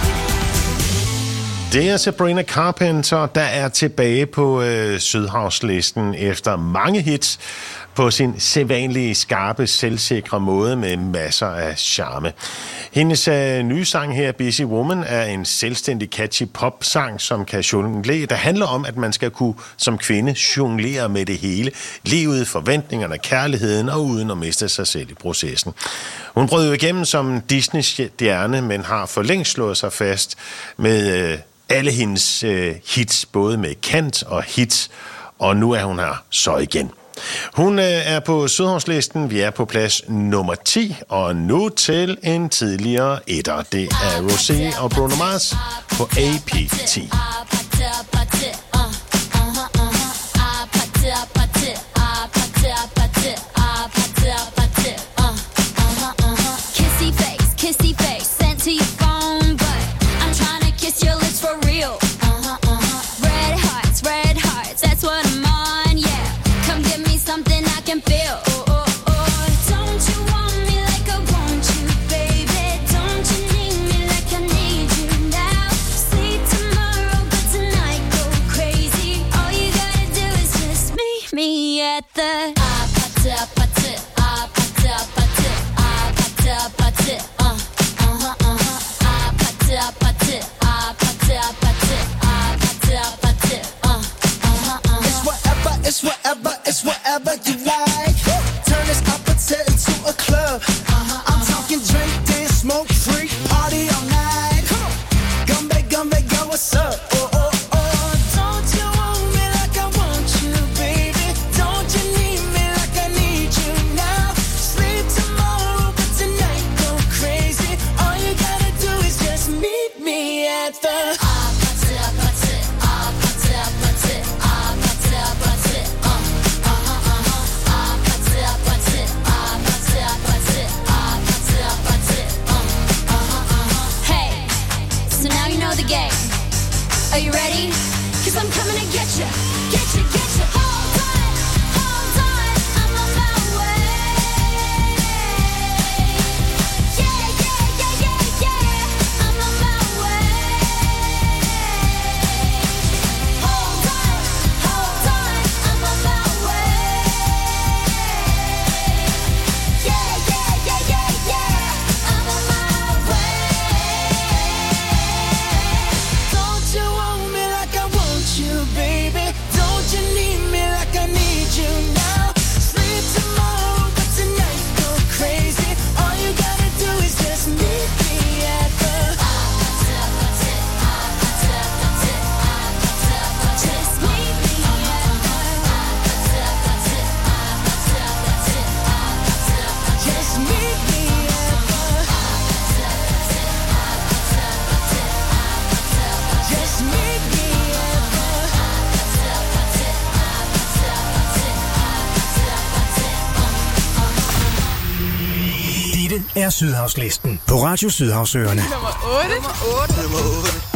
Det er Sabrina Carpenter, der er tilbage på Sydhavslisten efter mange hits på sin sædvanlige, skarpe, selvsikre måde med masser af charme. Hendes nye sang her, Busy Woman, er en selvstændig catchy popsang, som kan jonglere. Der handler om, at man skal kunne som kvinde jonglere med det hele. Livet, forventningerne, kærligheden og uden at miste sig selv i processen. Hun brød jo igennem som Disney-stjerne, men har for længst slået sig fast med alle hendes hits, både med kant og hits, og nu er hun her så igen. Hun er på Sydhavslisten. Vi er på plads nummer 10, og nu til en tidligere etter. Det er Rosé og Bruno Mars på APT. Kissy face, sent to your phone, but I'm trying to kiss your lips for real. Red hearts, that's what I'm on, yeah. Come give me something me at the party, party, party, party, party, party, party, party, party, It's whatever, it's whatever you like. Turn this opposite into a club. I'm talking drink, dance, smoke, freak, party all night. Gumbe, gumbe, yo, what's up? Oh, oh, oh. Don't you want me like I want you, baby? Don't you need me like I need you now? Sleep tomorrow, but tonight go crazy. All you gotta do is just meet me at the Are you ready? 'Cause I'm coming to get you, get you, get you. Hold on, I'm on my way. Yeah, yeah, yeah, yeah, yeah, I'm on my way. Hold on, I'm on my way. Yeah, yeah, yeah, yeah, yeah, I'm on my way. Don't you want me like I want you, baby? Don't you need me like I need you now? Sleep tomorrow, but tonight go crazy. All you gotta do is just meet me at the just meet me at just meet me just meet me Dette er Sydhavslisten på Radio Sydhavsøerne. Nummer 8.